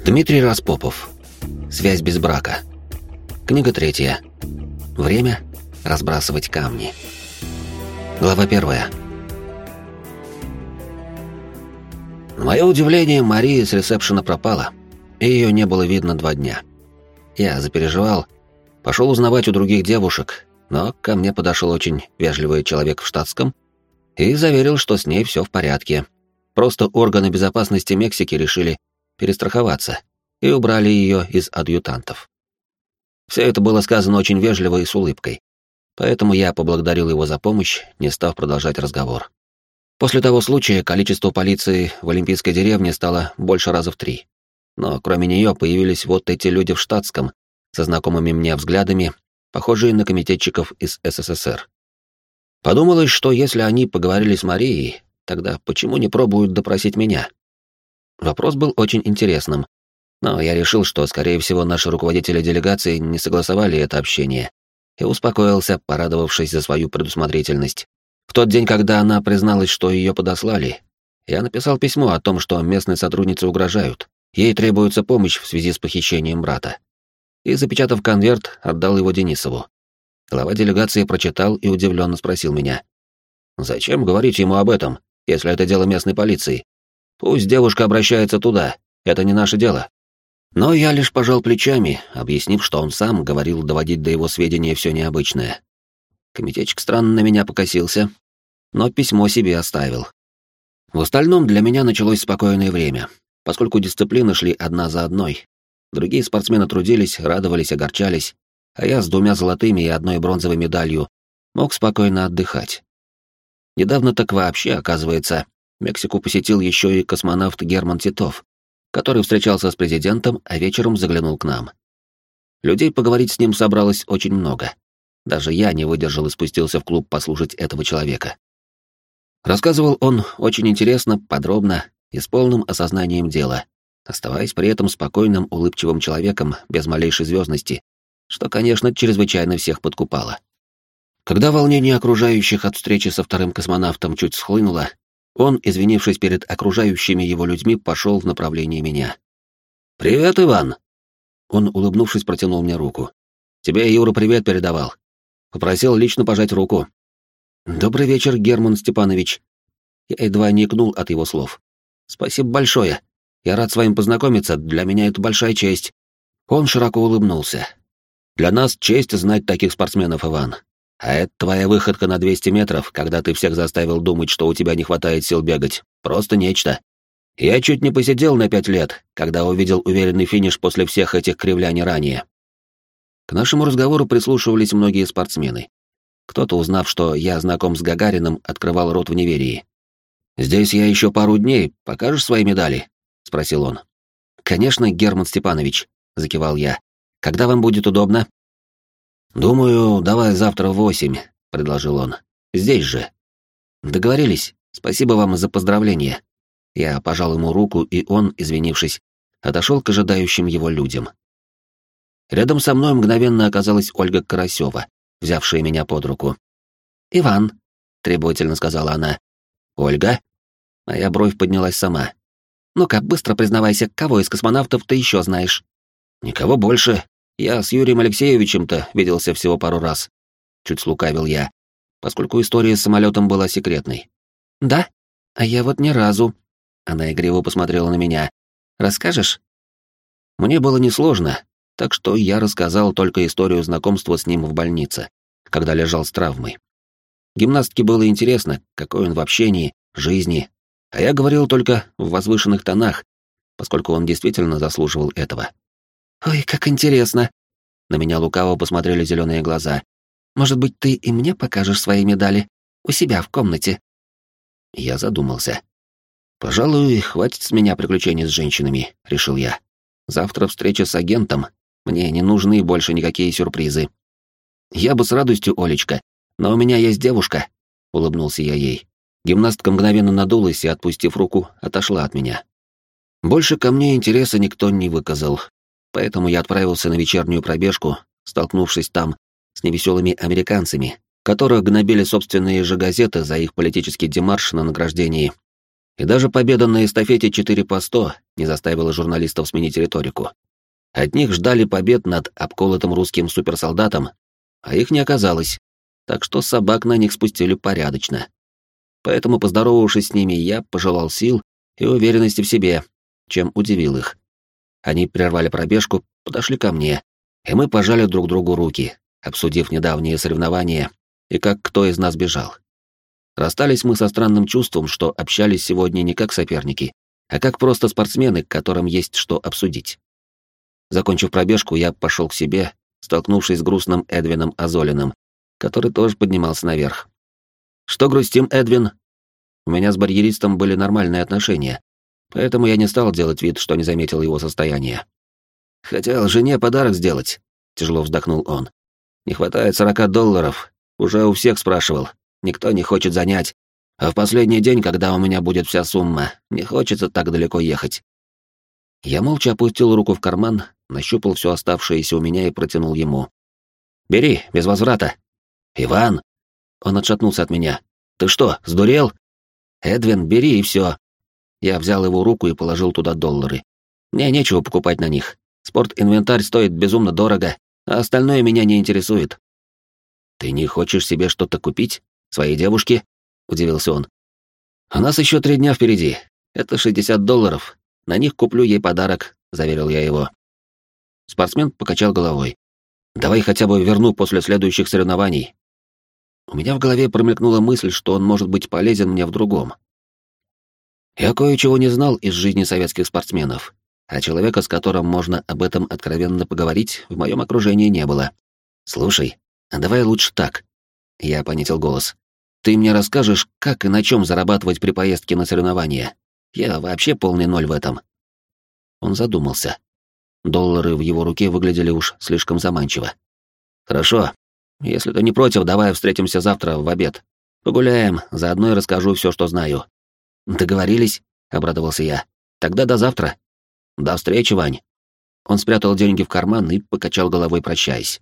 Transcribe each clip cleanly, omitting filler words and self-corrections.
Дмитрий Распопов. Связь без брака. Книга 3. Время разбрасывать камни. Глава 1. На мое удивление, Мария с ресепшена пропала, и ее не было видно 2 дня. Я запереживал, пошел узнавать у других девушек, но ко мне подошел очень вежливый человек в штатском и заверил, что с ней все в порядке. Просто органы безопасности Мексики решили перестраховаться и убрали ее из адъютантов. Все это было сказано очень вежливо и с улыбкой, поэтому я поблагодарил его за помощь, не став продолжать разговор. После того случая количество полиции в Олимпийской деревне стало больше раза в 3. Но кроме нее появились вот эти люди в штатском, со знакомыми мне взглядами, похожие на комитетчиков из СССР. Подумалось, что если они поговорили с Марией, тогда почему не пробуют допросить меня? Вопрос был очень интересным, но я решил, что, скорее всего, наши руководители делегации не согласовали это общение, и успокоился, порадовавшись за свою предусмотрительность. В тот день, когда она призналась, что ее подослали, я написал письмо о том, что местные сотрудницы угрожают, ей требуется помощь в связи с похищением брата. И, запечатав конверт, отдал его Денисову. Глава делегации прочитал и удивленно спросил меня: «Зачем говорить ему об этом, если это дело местной полиции? Пусть девушка обращается туда, это не наше дело». Но я лишь пожал плечами, объяснив, что он сам говорил доводить до его сведения все необычное. Комитетчик странно на меня покосился, но письмо себе оставил. В остальном для меня началось спокойное время, поскольку дисциплины шли одна за одной. Другие спортсмены трудились, радовались, огорчались, а я с 2 золотыми и 1 бронзовой медалью мог спокойно отдыхать. Недавно так вообще, оказывается, Мексику посетил еще и космонавт Герман Титов, который встречался с президентом, а вечером заглянул к нам. Людей поговорить с ним собралось очень много. Даже я не выдержал и спустился в клуб послушать этого человека. Рассказывал он очень интересно, подробно и с полным осознанием дела, оставаясь при этом спокойным, улыбчивым человеком без малейшей звездности, что, конечно, чрезвычайно всех подкупало. Когда волнение окружающих от встречи со 2-м космонавтом чуть схлынуло, он, извинившись перед окружающими его людьми, пошел в направлении меня. «Привет, Иван!» Он, улыбнувшись, протянул мне руку. «Тебе Юра привет передавал. Попросил лично пожать руку». «Добрый вечер, Герман Степанович». Я едва не икнул от его слов. «Спасибо большое. Я рад с вами познакомиться, для меня это большая честь». Он широко улыбнулся. «Для нас честь знать таких спортсменов, Иван. А это твоя выходка на 200 метров, когда ты всех заставил думать, что у тебя не хватает сил бегать. Просто нечто. Я чуть не посидел на 5 лет, когда увидел уверенный финиш после всех этих кривляний ранее». К нашему разговору прислушивались многие спортсмены. Кто-то, узнав, что я знаком с Гагариным, открывал рот в неверии. «Здесь я еще пару дней, покажешь свои медали?» — спросил он. «Конечно, Герман Степанович», — закивал я. «Когда вам будет удобно?» «Думаю, давай завтра в 8», — предложил он. «Здесь же». «Договорились. Спасибо вам за поздравления». Я пожал ему руку, и он, извинившись, отошел к ожидающим его людям. Рядом со мной мгновенно оказалась Ольга Карасева, взявшая меня под руку. «Иван», — требовательно сказала она. «Ольга?» Моя бровь поднялась сама. «Ну-ка, быстро признавайся, кого из космонавтов ты еще знаешь?» «Никого больше. Я с Юрием Алексеевичем-то виделся всего пару раз». Чуть слукавил я, поскольку история с самолетом была секретной. «Да? А я вот ни разу». Она игриво посмотрела на меня. «Расскажешь?» Мне было несложно, так что я рассказал только историю знакомства с ним в больнице, когда лежал с травмой. Гимнастке было интересно, какой он в общении, жизни, а я говорил только в возвышенных тонах, поскольку он действительно заслуживал этого. «Ой, как интересно!» На меня лукаво посмотрели зеленые глаза. «Может быть, ты и мне покажешь свои медали? У себя в комнате?» Я задумался. «Пожалуй, хватит с меня приключений с женщинами», — решил я. «Завтра встреча с агентом. Мне не нужны больше никакие сюрпризы». «Я бы с радостью, Олечка, но у меня есть девушка», — улыбнулся я ей. Гимнастка мгновенно надулась и, отпустив руку, отошла от меня. Больше ко мне интереса никто не выказал, поэтому я отправился на вечернюю пробежку, столкнувшись там с невеселыми американцами, которых гнобили собственные же газеты за их политический демарш на награждении. И даже победа на эстафете 4 по 100 не заставила журналистов сменить риторику. От них ждали побед над обколотым русским суперсолдатом, а их не оказалось, так что собак на них спустили порядочно. Поэтому, поздоровавшись с ними, я пожелал сил и уверенности в себе, чем удивил их. Они прервали пробежку, подошли ко мне, и мы пожали друг другу руки, обсудив недавние соревнования и как кто из нас бежал. Расстались мы со странным чувством, что общались сегодня не как соперники, а как просто спортсмены, которым есть что обсудить. Закончив пробежку, я пошел к себе, столкнувшись с грустным Эдвином Азолиным, который тоже поднимался наверх. «Что грустим, Эдвин?» У меня с барьеристом были нормальные отношения, поэтому я не стал делать вид, что не заметил его состояние. «Хотел жене подарок сделать», — тяжело вздохнул он. «Не хватает $40, уже у всех спрашивал, никто не хочет занять, а в последний день, когда у меня будет вся сумма, не хочется так далеко ехать». Я молча опустил руку в карман, нащупал все оставшееся у меня и протянул ему. «Бери, без возврата». «Иван!» Он отшатнулся от меня. «Ты что, сдурел?» «Эдвин, бери и все». Я взял его руку и положил туда $. Мне нечего покупать на них. Спорт-инвентарь стоит безумно дорого, а остальное меня не интересует. «Ты не хочешь себе что-то купить? Своей девушке?» — удивился он. «У нас еще 3 дня впереди. Это $60. На них куплю ей подарок», — заверил я его. Спортсмен покачал головой. «Давай хотя бы верну после следующих соревнований». У меня в голове промелькнула мысль, что он может быть полезен мне в другом. Я кое-чего не знал из жизни советских спортсменов, а человека, с которым можно об этом откровенно поговорить, в моем окружении не было. «Слушай, а давай лучше так». Я понизил голос. «Ты мне расскажешь, как и на чем зарабатывать при поездке на соревнования? Я вообще полный ноль в этом». Он задумался. $. В его руке выглядели уж слишком заманчиво. «Хорошо. Если ты не против, давай встретимся завтра в обед. Погуляем, заодно и расскажу все, что знаю». «Договорились?» — обрадовался я. «Тогда до завтра». «До встречи, Вань». Он спрятал деньги в карман и покачал головой, прощаясь.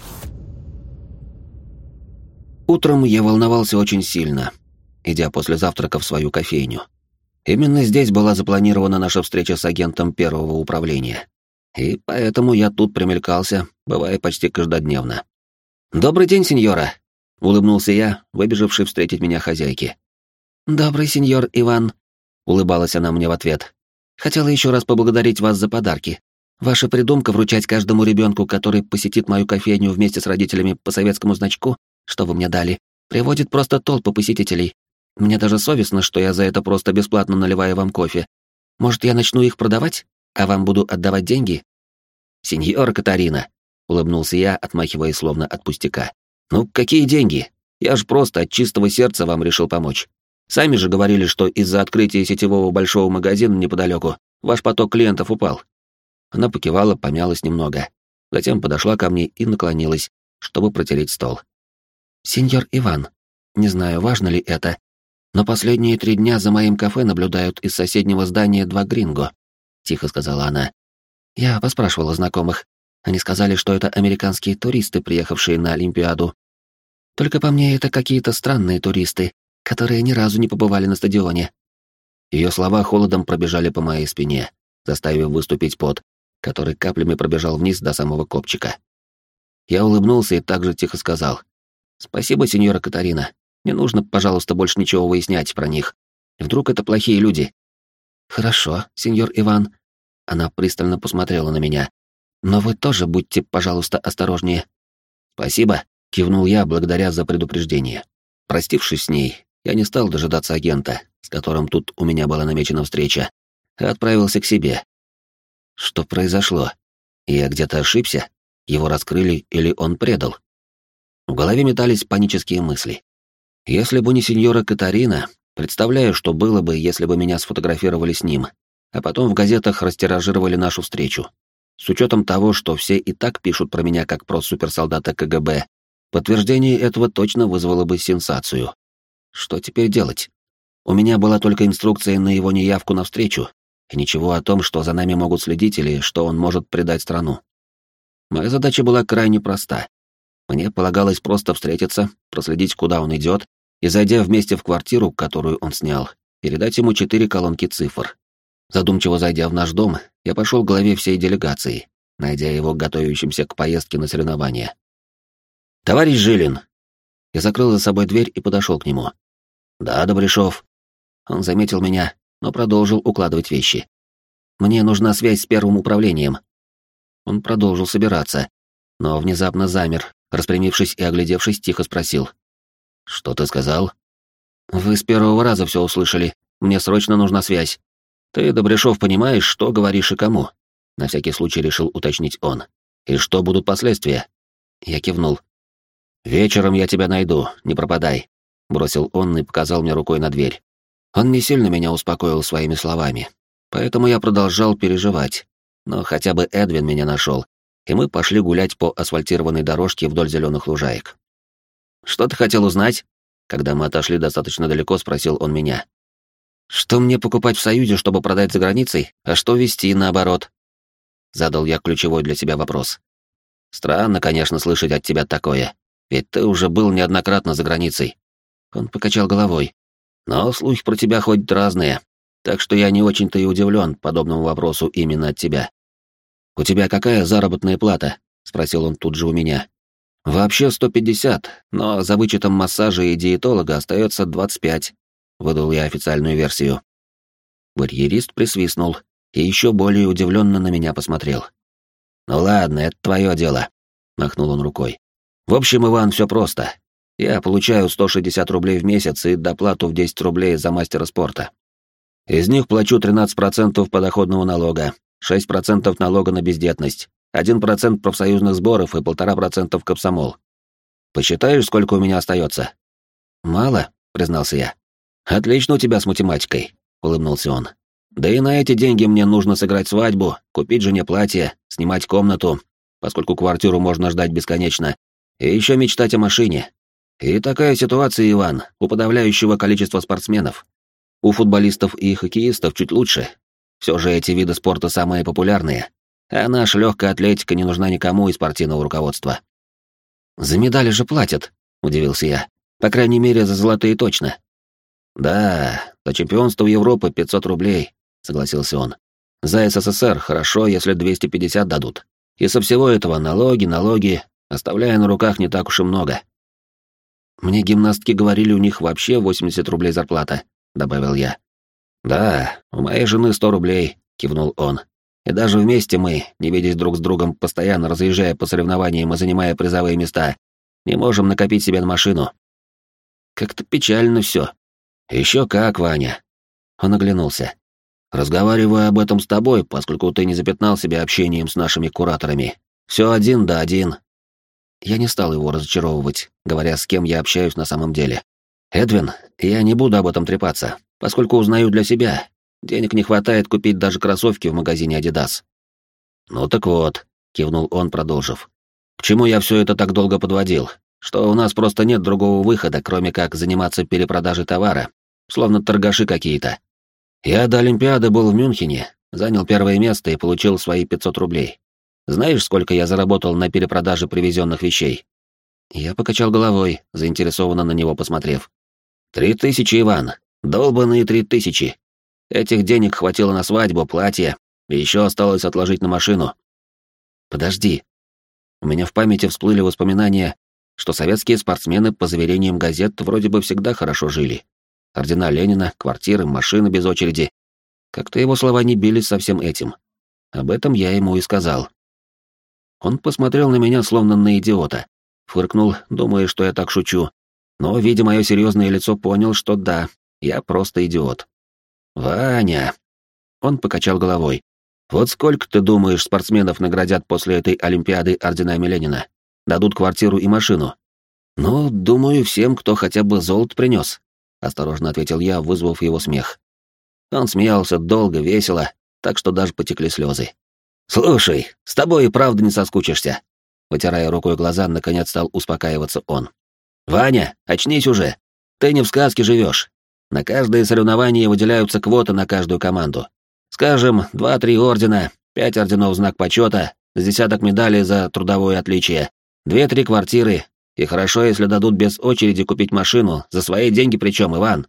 Утром я волновался очень сильно, идя после завтрака в свою кофейню. Именно здесь была запланирована наша встреча с агентом первого управления. И поэтому я тут примелькался, бывая почти каждодневно. «Добрый день, сеньора!» — улыбнулся я, выбежавший встретить меня хозяйке. «Добрый сеньор Иван», — улыбалась она мне в ответ. «Хотела еще раз поблагодарить вас за подарки. Ваша придумка вручать каждому ребенку, который посетит мою кофейню вместе с родителями по советскому значку, что вы мне дали, приводит просто толпы посетителей. Мне даже совестно, что я за это просто бесплатно наливаю вам кофе. Может, я начну их продавать, а вам буду отдавать деньги?» «Сеньора Катарина», — улыбнулся я, отмахиваясь словно от пустяка. «Ну, какие деньги? Я ж просто от чистого сердца вам решил помочь. Сами же говорили, что из-за открытия сетевого большого магазина неподалеку ваш поток клиентов упал». Она покивала, помялась немного, затем подошла ко мне и наклонилась, чтобы протереть стол. «Сеньор Иван, не знаю, важно ли это, но последние 3 дня за моим кафе наблюдают из соседнего здания 2 гринго», — тихо сказала она. «Я поспрашивала знакомых. Они сказали, что это американские туристы, приехавшие на Олимпиаду. Только по мне это какие-то странные туристы, которые ни разу не побывали на стадионе». Ее слова холодом пробежали по моей спине, заставив выступить пот, который каплями пробежал вниз до самого копчика. Я улыбнулся и также тихо сказал: «Спасибо, сеньора Катарина. Не нужно, пожалуйста, больше ничего выяснять про них. Вдруг это плохие люди». «Хорошо, сеньор Иван». Она пристально посмотрела на меня. «Но вы тоже будьте, пожалуйста, осторожнее». «Спасибо», — кивнул я, благодаря за предупреждение. Простившись с ней, я не стал дожидаться агента, с которым тут у меня была намечена встреча, а отправился к себе. Что произошло? Я где-то ошибся? Его раскрыли или он предал? В голове метались панические мысли. Если бы не сеньора Катарина, представляю, что было бы, если бы меня сфотографировали с ним, а потом в газетах растиражировали нашу встречу. С учетом того, что все и так пишут про меня как про суперсолдата КГБ, подтверждение этого точно вызвало бы сенсацию. Что теперь делать? У меня была только инструкция на его неявку на встречу, и ничего о том, что за нами могут следить или что он может предать страну. Моя задача была крайне проста. Мне полагалось просто встретиться, проследить, куда он идет, и, зайдя вместе в квартиру, которую он снял, передать ему 4 колонки цифр. Задумчиво зайдя в наш дом, я пошел к главе всей делегации, найдя его готовящимся к поездке на соревнования. «Товарищ Жилин!» Я закрыл за собой дверь и подошел к нему. «Да, Добряшов». Он заметил меня, но продолжил укладывать вещи. «Мне нужна связь с первым управлением». Он продолжил собираться, но внезапно замер, распрямившись и оглядевшись, тихо спросил. «Что ты сказал?» «Вы с первого раза все услышали. Мне срочно нужна связь. Ты, Добряшов, понимаешь, что говоришь и кому?» На всякий случай решил уточнить он. «И что будут последствия?» Я кивнул. «Вечером я тебя найду, не пропадай», — бросил он и показал мне рукой на дверь. Он не сильно меня успокоил своими словами, поэтому я продолжал переживать. Но хотя бы Эдвин меня нашел, и мы пошли гулять по асфальтированной дорожке вдоль зеленых лужаек. «Что ты хотел узнать?» Когда мы отошли достаточно далеко, спросил он меня. «Что мне покупать в Союзе, чтобы продать за границей, а что везти наоборот?» Задал я ключевой для себя вопрос. «Странно, конечно, слышать от тебя такое, ведь ты уже был неоднократно за границей». Он покачал головой. «Но слухи про тебя ходят разные, так что я не очень-то и удивлен подобному вопросу именно от тебя». «У тебя какая заработная плата?» — спросил он тут же у меня. «Вообще 150, но за вычетом массажа и диетолога остается 25», — выдал я официальную версию. Барьерист присвистнул и еще более удивленно на меня посмотрел. «Ну ладно, это твое дело», — махнул он рукой. «В общем, Иван, все просто. Я получаю 160 рублей в месяц и доплату в 10 рублей за мастера спорта. Из них плачу 13% подоходного налога, 6% налога на бездетность, 1% профсоюзных сборов и 1,5% комсомол. Посчитаешь, сколько у меня остается?» «Мало», — признался я. «Отлично у тебя с математикой», — улыбнулся он. «Да и на эти деньги мне нужно сыграть свадьбу, купить жене платье, снимать комнату, поскольку квартиру можно ждать бесконечно, и еще мечтать о машине. И такая ситуация, Иван, у подавляющего количества спортсменов. У футболистов и хоккеистов чуть лучше. Все же эти виды спорта самые популярные, а наша легкая атлетика не нужна никому из спортивного руководства». «За медали же платят», — удивился я. «По крайней мере, за золотые точно». «Да, за чемпионство Европы 500 рублей», — согласился он. «За СССР хорошо, если 250 дадут. И со всего этого налоги, оставляя на руках не так уж и много». «Мне гимнастки говорили, у них вообще 80 рублей зарплата», — добавил я. «Да, у моей жены 100 рублей», — кивнул он. «И даже вместе мы, не видясь друг с другом, постоянно разъезжая по соревнованиям и занимая призовые места, не можем накопить себе на машину». «Как-то печально все». «Еще как, Ваня». Он оглянулся. «Разговариваю об этом с тобой, поскольку ты не запятнал себя общением с нашими кураторами. Все один да один». Я не стал его разочаровывать, говоря, с кем я общаюсь на самом деле. «Эдвин, я не буду об этом трепаться, поскольку узнаю для себя. Денег не хватает купить даже кроссовки в магазине Adidas». «Ну так вот», — кивнул он, продолжив. «К чему я все это так долго подводил? Что у нас просто нет другого выхода, кроме как заниматься перепродажей товара, словно торгаши какие-то. Я до Олимпиады был в Мюнхене, занял первое место и получил свои 500 рублей. Знаешь, сколько я заработал на перепродаже привезенных вещей?» Я покачал головой, заинтересованно на него посмотрев. 3000, Иван, долбаные 3000. Этих денег хватило на свадьбу, платье, и еще осталось отложить на машину». «Подожди». У меня в памяти всплыли воспоминания, что советские спортсмены, по заверениям газет, вроде бы всегда хорошо жили. Ордена Ленина, квартиры, машины без очереди. Как-то его слова не бились со всем этим. Об этом я ему и сказал. Он посмотрел на меня, словно на идиота. Фыркнул, думая, что я так шучу. Но, видя мое серьезное лицо, понял, что да, я просто идиот. «Ваня!» Он покачал головой. «Вот сколько, ты думаешь, спортсменов наградят после этой Олимпиады орденами Ленина? Дадут квартиру и машину?» «Ну, думаю, всем, кто хотя бы золото принес», — осторожно ответил я, вызвав его смех. Он смеялся долго, весело, так что даже потекли слезы. «Слушай, с тобой и правда не соскучишься», — вытирая рукой глаза, наконец стал успокаиваться он. «Ваня, очнись уже. Ты не в сказке живешь. На каждое соревнование выделяются квоты на каждую команду. Скажем, 2-3 ордена, 5 орденов знак почета, с десяток медалей за трудовое отличие, 2-3 квартиры, и хорошо, если дадут без очереди купить машину, за свои деньги причем, Иван.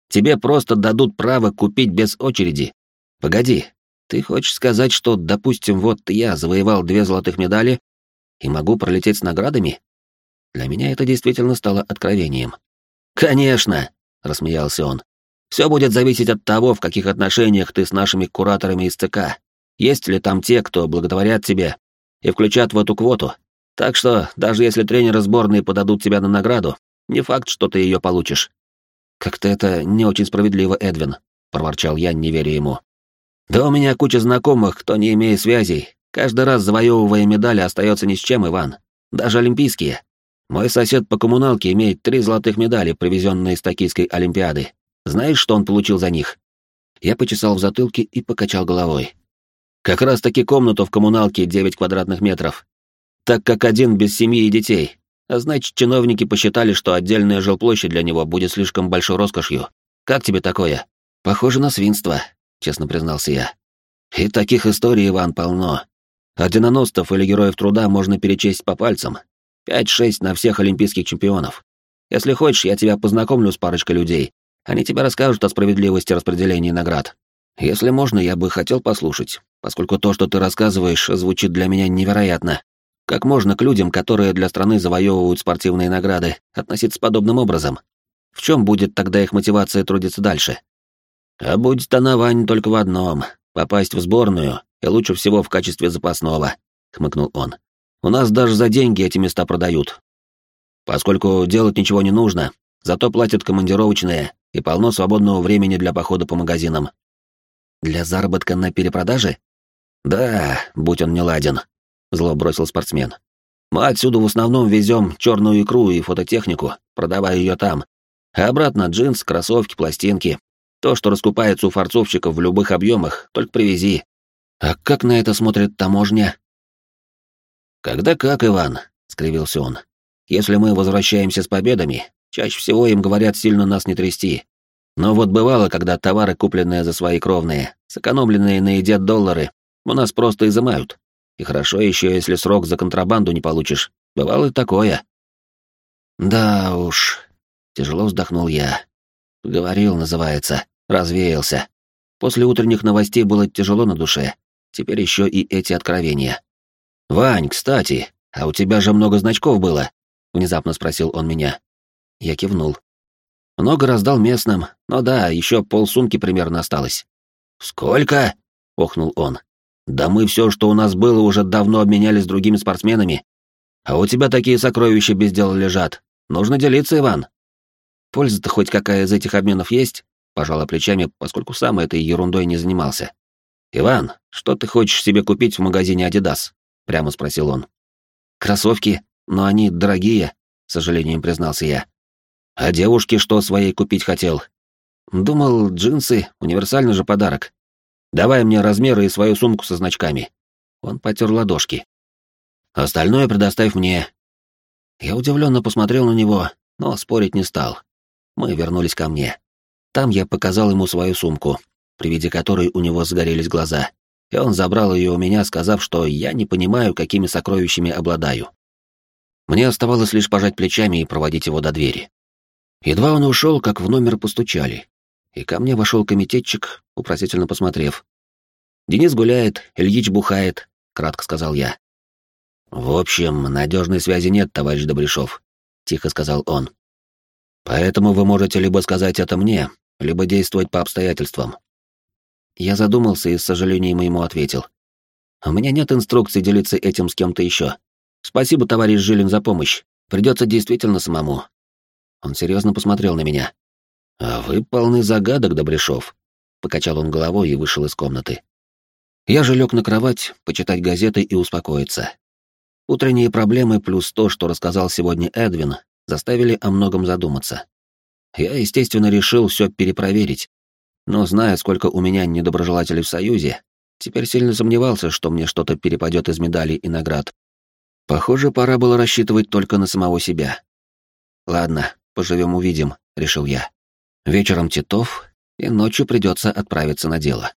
Тебе просто дадут право купить без очереди. Погоди, ты хочешь сказать, что, допустим, вот я завоевал 2 золотых медали и могу пролететь с наградами? Для меня это действительно стало откровением. «Конечно!» — рассмеялся он. «Все будет зависеть от того, в каких отношениях ты с нашими кураторами из ЦК. Есть ли там те, кто благодарят тебе и включат в эту квоту. Так что, даже если тренеры сборной подадут тебя на награду, не факт, что ты ее получишь». «Как-то это не очень справедливо, Эдвин», — проворчал я, не веря ему. «Да у меня куча знакомых, кто, не имея связей, каждый раз завоевывая медали, остается ни с чем, Иван. Даже олимпийские. Мой сосед по коммуналке имеет 3 золотых медали, привезенные из Токийской Олимпиады. Знаешь, что он получил за них?» Я почесал в затылке и покачал головой. «Как раз-таки комнату в коммуналке 9 квадратных метров. Так как один без семьи и детей. А значит, чиновники посчитали, что отдельная жилплощадь для него будет слишком большой роскошью. Как тебе такое?» «Похоже на свинство», — честно признался я. «И таких историй, Иван, полно. Орденоносцев или героев труда можно перечесть по пальцам. 5-6 на всех олимпийских чемпионов. Если хочешь, я тебя познакомлю с парочкой людей. Они тебе расскажут о справедливости распределения наград. Если можно, я бы хотел послушать, поскольку то, что ты рассказываешь, звучит для меня невероятно. Как можно к людям, которые для страны завоевывают спортивные награды, относиться подобным образом? В чем будет тогда их мотивация трудиться дальше?» «А будет она, Вань, только в одном — попасть в сборную, и лучше всего в качестве запасного», — хмыкнул он. «У нас даже за деньги эти места продают. Поскольку делать ничего не нужно, зато платят командировочные и полно свободного времени для похода по магазинам». «Для заработка на перепродаже?» «Да, будь он неладен», — зло бросил спортсмен. «Мы отсюда в основном везем черную икру и фототехнику, продавая ее там. А обратно джинсы, кроссовки, пластинки. То, что раскупается у форцовщиков в любых объемах, только привези». «А как на это смотрит таможня?» «Когда как, Иван», — скривился он. «Если мы возвращаемся с победами, чаще всего им говорят сильно нас не трясти. Но вот бывало, когда товары, купленные за свои кровные, сэкономленные на еде доллары, у нас просто изымают. И хорошо еще, если срок за контрабанду не получишь. Бывало и такое». «Да уж», — тяжело вздохнул я. «Поговорил, называется, развеялся. После утренних новостей было тяжело на душе. Теперь еще и эти откровения». «Вань, кстати, а у тебя же много значков было?» — внезапно спросил он меня. Я кивнул. «Много раздал местным, но да, еще полсумки примерно осталось». «Сколько?» — охнул он. «Да мы все, что у нас было, уже давно обменяли с другими спортсменами. А у тебя такие сокровища без дела лежат. Нужно делиться, Иван». «Польза-то хоть какая из этих обменов есть?» — пожала плечами, поскольку сам этой ерундой не занимался. «Иван, что ты хочешь себе купить в магазине Adidas?» — прямо спросил он. «Кроссовки, но они дорогие», — с сожалением признался я. «А девушке что своей купить хотел?» «Думал, джинсы, универсальный же подарок. Давай мне размеры и свою сумку со значками». Он потер ладошки. «Остальное предоставь мне». Я удивленно посмотрел на него, но спорить не стал. Мы вернулись ко мне. Там я показал ему свою сумку, при виде которой у него загорелись глаза, и он забрал ее у меня, сказав, что я не понимаю, какими сокровищами обладаю. Мне оставалось лишь пожать плечами и проводить его до двери. Едва он ушел, как в номер постучали, и ко мне вошел комитетчик, упросительно посмотрев. «Денис гуляет, Ильич бухает», — кратко сказал я. «В общем, надежной связи нет, товарищ Добряшов», — тихо сказал он. «Поэтому вы можете либо сказать это мне, либо действовать по обстоятельствам». Я задумался и с сожалением ему ответил. «У меня нет инструкций делиться этим с кем-то еще. Спасибо, товарищ Жилин, за помощь. Придется действительно самому». Он серьезно посмотрел на меня. «А вы полны загадок, Добряшов», — покачал он головой и вышел из комнаты. Я же лег на кровать, почитать газеты и успокоиться. Утренние проблемы плюс то, что рассказал сегодня Эдвин, заставили о многом задуматься. Я, естественно, решил все перепроверить, но, зная, сколько у меня недоброжелателей в Союзе, теперь сильно сомневался, что мне что-то перепадет из медалей и наград. Похоже, пора было рассчитывать только на самого себя. «Ладно, поживем-увидим», — решил я. Вечером Титов, и ночью придется отправиться на дело.